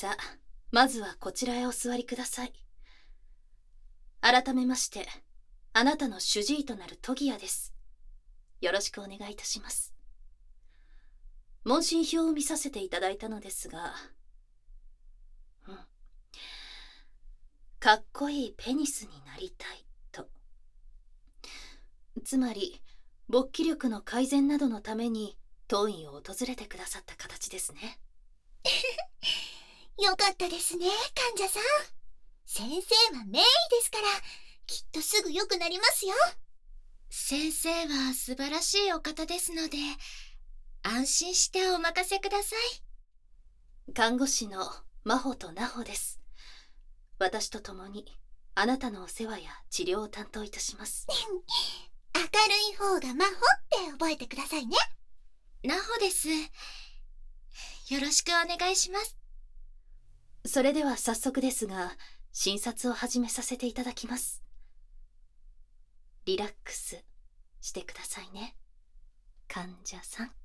さあ、まずはこちらへお座りください。改めまして、あなたの主治医となるトギヤです。よろしくお願いいたします。問診票を見させていただいたのですが、かっこいいペニスになりたいと。つまり、勃起力の改善などのために当院を訪れてくださった形ですね。 よかったですね、患者さん。先生は名医ですから、きっとすぐ良くなりますよ。 先生は素晴らしいお方ですので、安心してお任せください。看護師の真帆と奈穂です。私と共にあなたのお世話や治療を担当いたします。 明るい方が真帆って覚えてくださいね。 奈穂です。よろしくお願いします。 それでは早速ですが、診察を始めさせていただきます。リラックスしてくださいね、患者さん。